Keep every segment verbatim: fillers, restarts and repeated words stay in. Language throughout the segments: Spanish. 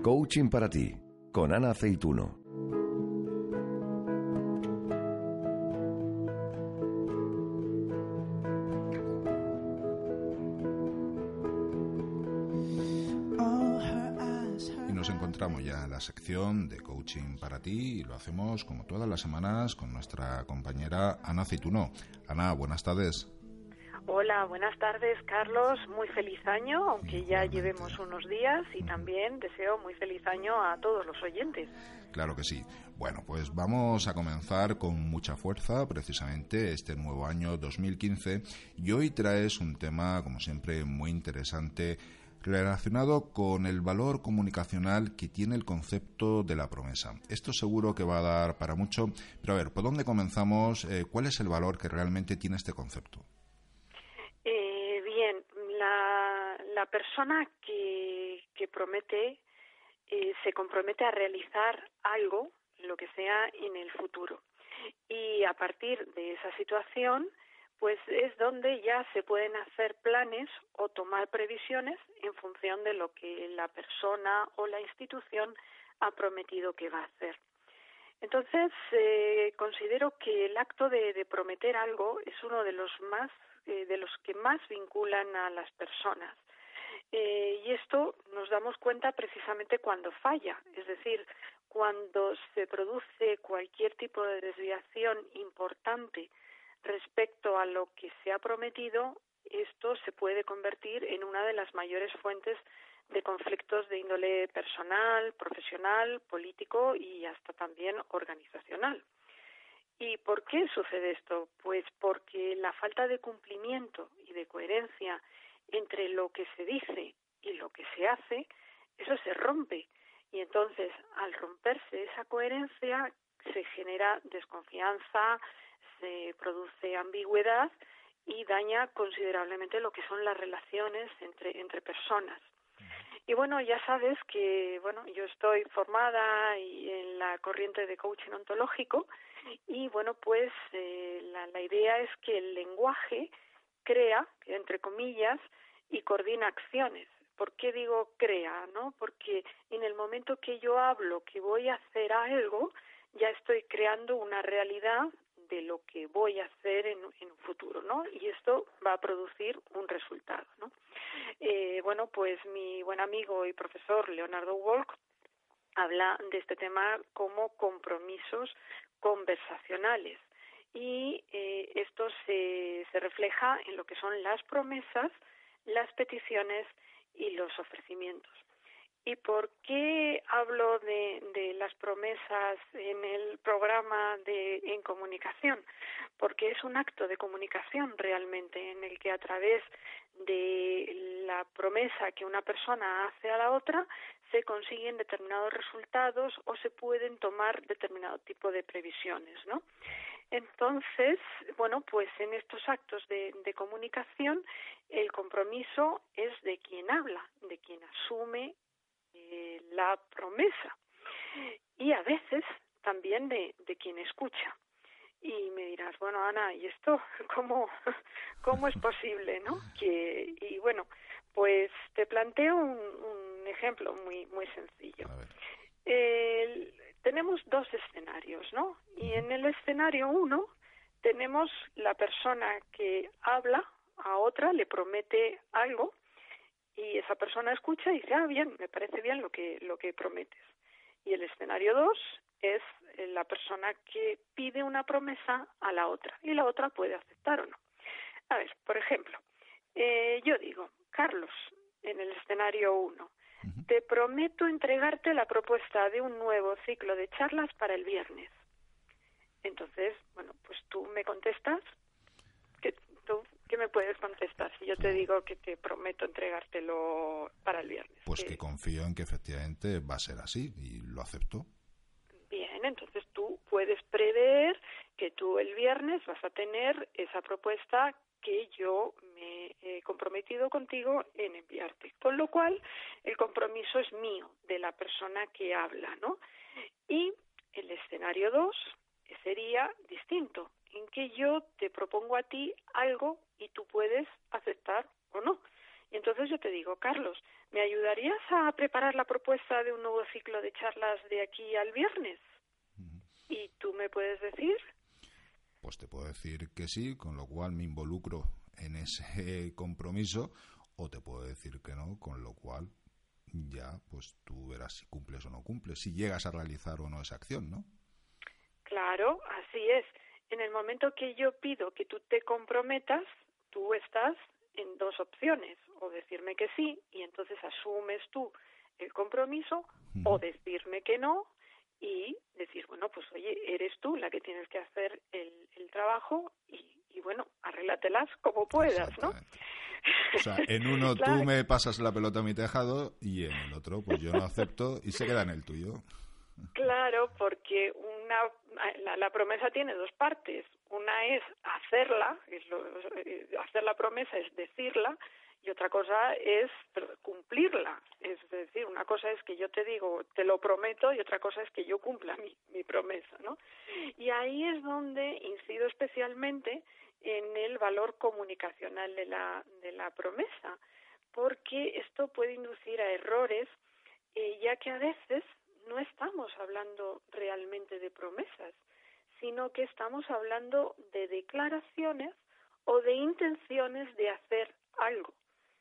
Coaching para ti, con Ana Aceituno. Y nos encontramos ya en la sección de Coaching para ti y lo hacemos como todas las semanas con nuestra compañera Ana Aceituno. Ana, buenas tardes. Hola, buenas tardes, Carlos. Muy feliz año, aunque ya llevemos unos días, y también deseo muy feliz año a todos los oyentes. Claro que sí. Bueno, pues vamos a comenzar con mucha fuerza precisamente este nuevo año dos mil quince y hoy traes un tema, como siempre, muy interesante relacionado con el valor comunicacional que tiene el concepto de la promesa. Esto seguro que va a dar para mucho, pero a ver, ¿por dónde comenzamos? Eh, ¿Cuál es el valor que realmente tiene este concepto? Eh, bien, la, la persona que, que promete eh, se compromete a realizar algo, lo que sea, en el futuro. Y a partir de esa situación, pues es donde ya se pueden hacer planes o tomar previsiones en función de lo que la persona o la institución ha prometido que va a hacer. Entonces, eh, considero que el acto de, de prometer algo es uno de los más eh, de los que más vinculan a las personas. Eh, y esto nos damos cuenta precisamente cuando falla, es decir, cuando se produce cualquier tipo de desviación importante respecto a lo que se ha prometido, esto se puede convertir en una de las mayores fuentes de conflictos de índole personal, profesional, político y hasta también organizacional. ¿Y por qué sucede esto? Pues porque la falta de cumplimiento y de coherencia entre lo que se dice y lo que se hace, eso se rompe. Y entonces, al romperse esa coherencia, se genera desconfianza, se produce ambigüedad y daña considerablemente lo que son las relaciones entre, entre personas. Y bueno, ya sabes que bueno, yo estoy formada y en la corriente de coaching ontológico y bueno, pues eh, la, la idea es que el lenguaje crea, entre comillas, y coordina acciones. ¿Por qué digo crea, no? Porque en el momento que yo hablo que voy a hacer algo, ya estoy creando una realidad de lo que voy a hacer en, en un futuro, ¿no? Y esto va a producir un resultado, ¿no? Eh, bueno, pues mi buen amigo y profesor Leonardo Wolk habla de este tema como compromisos conversacionales y eh, esto se, se refleja en lo que son las promesas, las peticiones y los ofrecimientos. ¿Y por qué hablo de, de las promesas en el programa de En Comunicación? Porque es un acto de comunicación realmente en el que a través de la promesa que una persona hace a la otra se consiguen determinados resultados o se pueden tomar determinado tipo de previsiones, ¿no? Entonces, bueno, pues en estos actos de, de comunicación el compromiso es de quien habla, de quien asume Eh, la promesa y a veces también de, de quien escucha. Y me dirás, bueno, Ana, ¿y esto cómo, cómo es posible, no? Que, y bueno, pues te planteo un, un ejemplo muy, muy sencillo. Eh, tenemos dos escenarios, ¿no? Y en el escenario uno tenemos la persona que habla a otra, le promete algo, y esa persona escucha y dice, ah, bien, me parece bien lo que lo que prometes. Y el escenario dos es la persona que pide una promesa a la otra y la otra puede aceptar o no. A ver, por ejemplo, eh, yo digo, Carlos, en el escenario uno, uh-huh. te prometo entregarte la propuesta de un nuevo ciclo de charlas para el viernes. Entonces, bueno, pues tú me contestas, que tú ¿qué me puedes contestar si yo te digo que te prometo entregártelo para el viernes? Pues que, que confío en que efectivamente va a ser así y lo acepto. Bien, entonces tú puedes prever que tú el viernes vas a tener esa propuesta que yo me he comprometido contigo en enviarte. Con lo cual, el compromiso es mío, de la persona que habla, ¿no? Y el escenario dos sería distinto, en que yo te propongo a ti algo y tú puedes aceptar o no. Y entonces entonces yo te digo, Carlos, ¿me ayudarías a preparar la propuesta de un nuevo ciclo de charlas de aquí al viernes? Uh-huh. ¿Y tú me puedes decir? Pues te puedo decir que sí, con lo cual me involucro en ese compromiso, o te puedo decir que no, con lo cual ya pues tú verás si cumples o no cumples, si llegas a realizar o no esa acción, ¿no? Claro, así es. En el momento que yo pido que tú te comprometas, tú estás en dos opciones, o decirme que sí, y entonces asumes tú el compromiso, uh-huh. o decirme que no, y decir, bueno, pues oye, eres tú la que tienes que hacer el, el trabajo, y, y bueno, arréglatelas como puedas, ¿no? O sea, en uno claro. Tú me pasas la pelota a mi tejado, y en el otro, pues yo no acepto, y se queda en el tuyo. Claro, porque una la, la promesa tiene dos partes. Una es hacerla, es lo, hacer la promesa es decirla, y otra cosa es cumplirla. Es decir, una cosa es que yo te digo, te lo prometo, y otra cosa es que yo cumpla mi, mi promesa, ¿no? Y ahí es donde incido especialmente en el valor comunicacional de la, de la promesa, porque esto puede inducir a errores, eh, ya que a veces no estamos hablando realmente de promesas, sino que estamos hablando de declaraciones o de intenciones de hacer algo.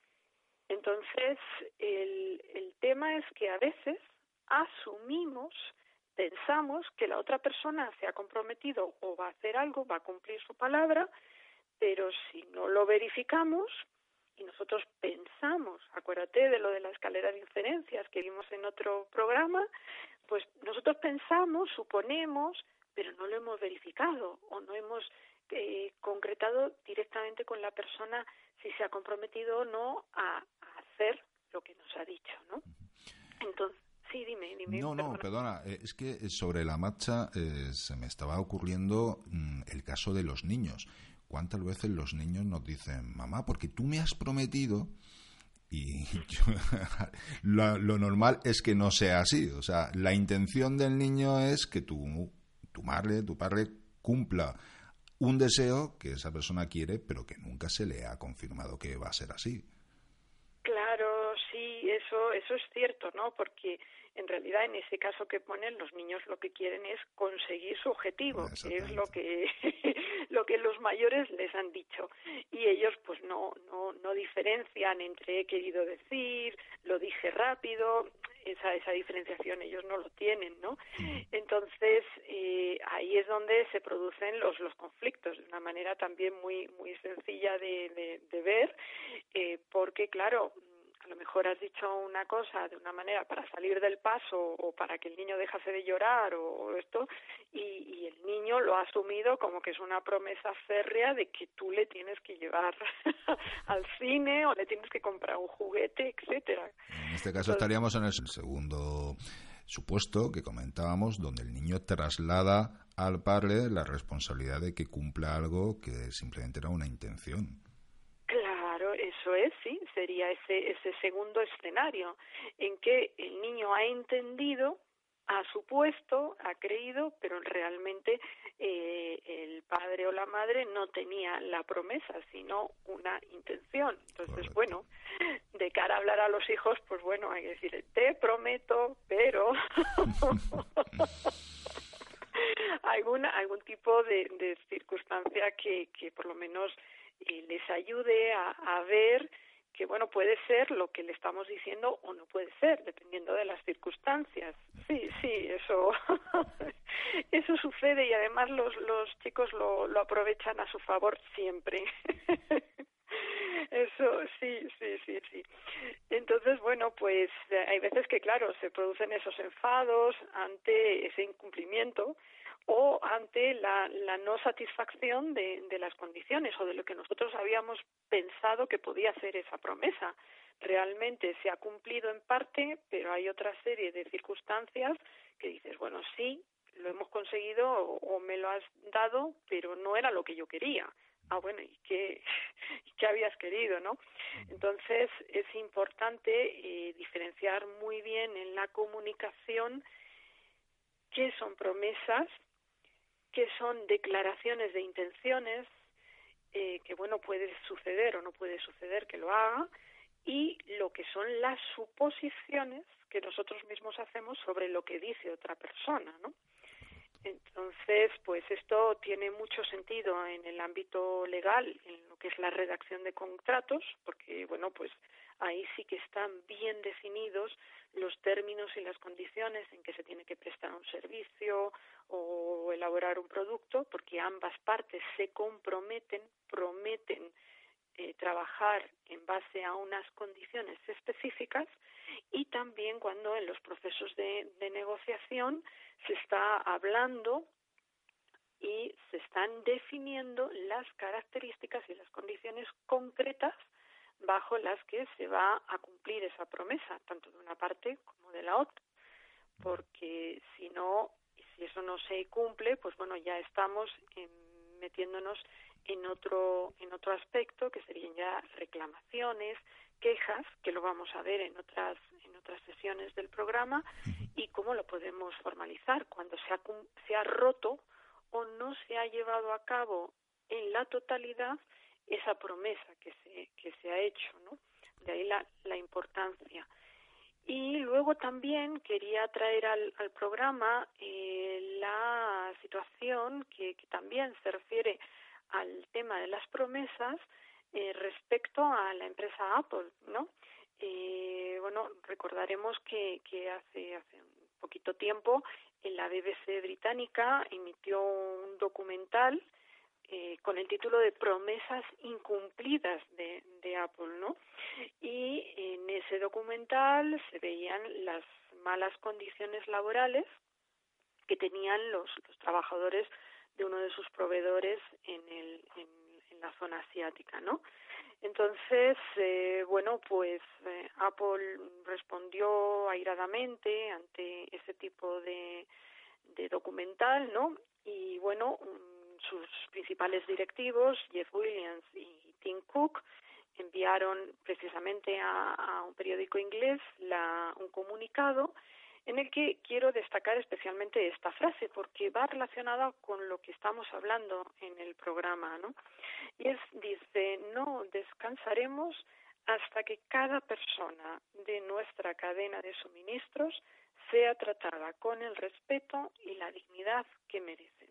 Entonces, el, el tema es que a veces asumimos, pensamos que la otra persona se ha comprometido o va a hacer algo, va a cumplir su palabra, pero si no lo verificamos y nosotros pensamos, acuérdate de lo de la escalera de inferencias que vimos en otro programa, pues nosotros pensamos, suponemos, pero no lo hemos verificado o no hemos eh, concretado directamente con la persona si se ha comprometido o no a, a hacer lo que nos ha dicho, ¿no? Entonces, sí, dime, dime. No, no, perdona, eh, es que sobre la marcha eh, se me estaba ocurriendo mm, el caso de los niños. ¿Cuántas veces los niños nos dicen, mamá, porque tú me has prometido? Y yo, lo, lo normal es que no sea así. O sea, la intención del niño es que tu, tu madre, tu padre cumpla un deseo que esa persona quiere, pero que nunca se le ha confirmado que va a ser así. Claro, sí, eso, eso es cierto, ¿no? Porque en realidad en ese caso que ponen, los niños lo que quieren es conseguir su objetivo, que es lo que lo que los mayores les han dicho, y ellos pues no no no diferencian entre he querido decir, lo dije rápido, esa esa diferenciación ellos no lo tienen, ¿no? Entonces eh, ahí es donde se producen los los conflictos de una manera también muy muy sencilla de de, de ver, eh, porque claro, a lo mejor has dicho una cosa de una manera para salir del paso o para que el niño dejase de llorar o esto, y, y el niño lo ha asumido como que es una promesa férrea de que tú le tienes que llevar al cine o le tienes que comprar un juguete, etcétera. En este caso Entonces, estaríamos en el segundo supuesto que comentábamos, donde el niño traslada al padre la responsabilidad de que cumpla algo que simplemente era una intención. Eso es, sí, sería ese ese segundo escenario en que el niño ha entendido, ha supuesto, ha creído, pero realmente eh, el padre o la madre no tenía la promesa, sino una intención. Entonces, Correcto. Bueno, de cara a hablar a los hijos, pues bueno, hay que decir, te prometo, pero alguna algún tipo de, de circunstancia que, que por lo menos y les ayude a, a ver que, bueno, puede ser lo que le estamos diciendo o no puede ser, dependiendo de las circunstancias. Sí, sí, eso eso sucede y además los los chicos lo, lo aprovechan a su favor siempre. Eso, sí, sí, sí, sí. Entonces, bueno, pues hay veces que, claro, se producen esos enfados ante ese incumplimiento o ante la, la no satisfacción de, de las condiciones o de lo que nosotros habíamos pensado que podía hacer esa promesa. Realmente se ha cumplido en parte, pero hay otra serie de circunstancias que dices, bueno, sí, lo hemos conseguido o, o me lo has dado, pero no era lo que yo quería. Ah, bueno, ¿y qué, qué habías querido, no? Entonces, es importante eh, diferenciar muy bien en la comunicación qué son promesas, qué son declaraciones de intenciones, eh, que, bueno, puede suceder o no puede suceder que lo haga, y lo que son las suposiciones que nosotros mismos hacemos sobre lo que dice otra persona, ¿no? Entonces, pues esto tiene mucho sentido en el ámbito legal, en lo que es la redacción de contratos, porque, bueno, pues ahí sí que están bien definidos los términos y las condiciones en que se tiene que prestar un servicio o elaborar un producto, porque ambas partes se comprometen, prometen eh, trabajar en base a unas condiciones específicas, y también cuando en los procesos de, de negociación se está hablando y se están definiendo las características y las condiciones concretas bajo las que se va a cumplir esa promesa, tanto de una parte como de la otra. Porque si no, si eso no se cumple, pues bueno, ya estamos en, metiéndonos en otro en otro aspecto, que serían ya reclamaciones, quejas, que lo vamos a ver en otras en otras sesiones del programa, y cómo lo podemos formalizar cuando se ha, se ha roto o no se ha llevado a cabo en la totalidad esa promesa que se que se ha hecho, ¿no? De ahí la, la importancia. Y luego también quería traer al, al programa eh, la situación que, que también se refiere al tema de las promesas eh, respecto a la empresa Apple, ¿no? Eh, bueno, recordaremos que, que hace, hace un poquito tiempo en la B B C británica emitió un documental eh, con el título de Promesas incumplidas de, de Apple, ¿no? Y en ese documental se veían las malas condiciones laborales que tenían los, los trabajadores de uno de sus proveedores en, el, en, en la zona asiática, ¿no? Entonces, eh, bueno, pues eh, Apple respondió airadamente ante ese tipo de, de documental, ¿no? Y bueno, sus principales directivos, Jeff Williams y Tim Cook, enviaron precisamente a, a un periódico inglés la, un comunicado en el que quiero destacar especialmente esta frase, porque va relacionada con lo que estamos hablando en el programa, ¿no? Y es, dice, no descansaremos hasta que cada persona de nuestra cadena de suministros sea tratada con el respeto y la dignidad que merecen.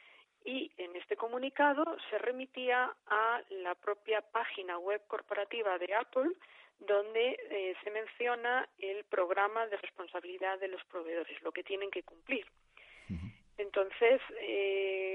Y en este comunicado se remitía a la propia página web corporativa de Apple, donde eh, se menciona el programa de responsabilidad de los proveedores, lo que tienen que cumplir. Uh-huh. Entonces, eh,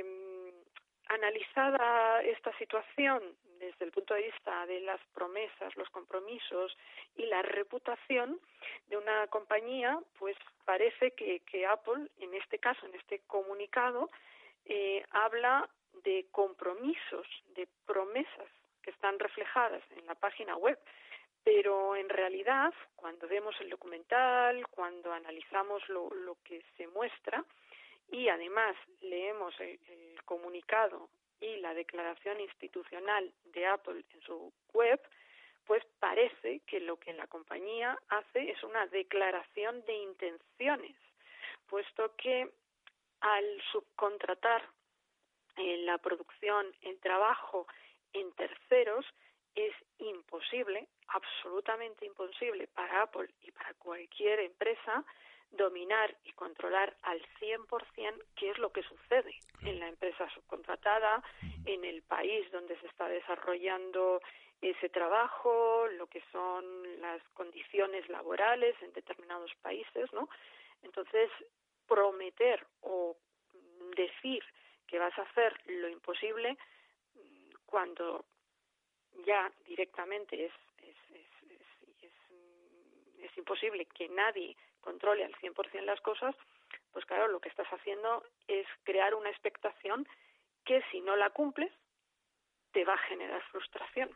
analizada esta situación desde el punto de vista de las promesas, los compromisos y la reputación de una compañía, pues parece que, que Apple, en este caso, en este comunicado, eh, habla de compromisos, de promesas que están reflejadas en la página web. Pero en realidad, cuando vemos el documental, cuando analizamos lo, lo que se muestra y además leemos el, el comunicado y la declaración institucional de Apple en su web, pues parece que lo que la compañía hace es una declaración de intenciones, puesto que al subcontratar eh, la producción, el trabajo en terceros, es imposible, absolutamente imposible para Apple y para cualquier empresa dominar y controlar al cien por ciento qué es lo que sucede en la empresa subcontratada, en el país donde se está desarrollando ese trabajo, lo que son las condiciones laborales en determinados países, ¿no? Entonces, prometer o decir que vas a hacer lo imposible cuando ya directamente es es, es, es, es, es imposible que nadie controle al cien por ciento las cosas, pues claro, lo que estás haciendo es crear una expectación que si no la cumples te va a generar frustración.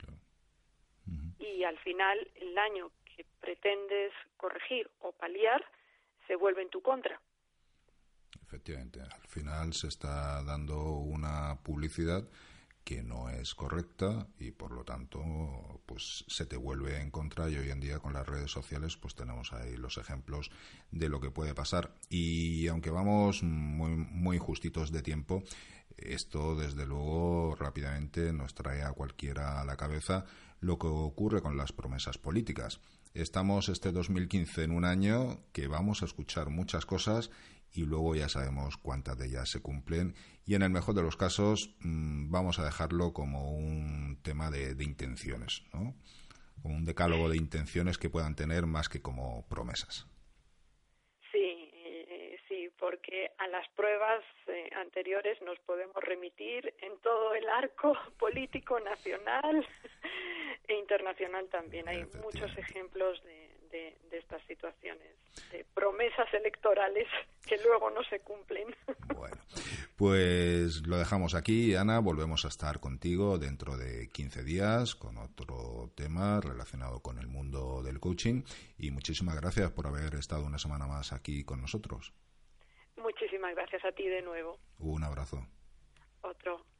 Uh-huh. Y al final el daño que pretendes corregir o paliar se vuelve en tu contra. Efectivamente, al final se está dando una publicidad que no es correcta y por lo tanto pues se te vuelve en contra, y hoy en día con las redes sociales pues tenemos ahí los ejemplos de lo que puede pasar. Y aunque vamos muy, muy justitos de tiempo, esto, desde luego, rápidamente nos trae a cualquiera a la cabeza lo que ocurre con las promesas políticas. Estamos este dos mil quince en un año que vamos a escuchar muchas cosas y luego ya sabemos cuántas de ellas se cumplen, y en el mejor de los casos mmm, vamos a dejarlo como un tema de, de intenciones, ¿no? Como un decálogo de intenciones que puedan tener más que como promesas. Sí, eh, sí, porque a las pruebas eh, anteriores nos podemos remitir en todo el arco político nacional e internacional también. Hay muchos ejemplos de, de, de estas situaciones, de promesas electorales que luego no se cumplen. Bueno, pues lo dejamos aquí, Ana. Volvemos a estar contigo dentro de quince días con otro tema relacionado con el mundo del coaching, y muchísimas gracias por haber estado una semana más aquí con nosotros. Muchísimas gracias a ti de nuevo. Un abrazo. Otro.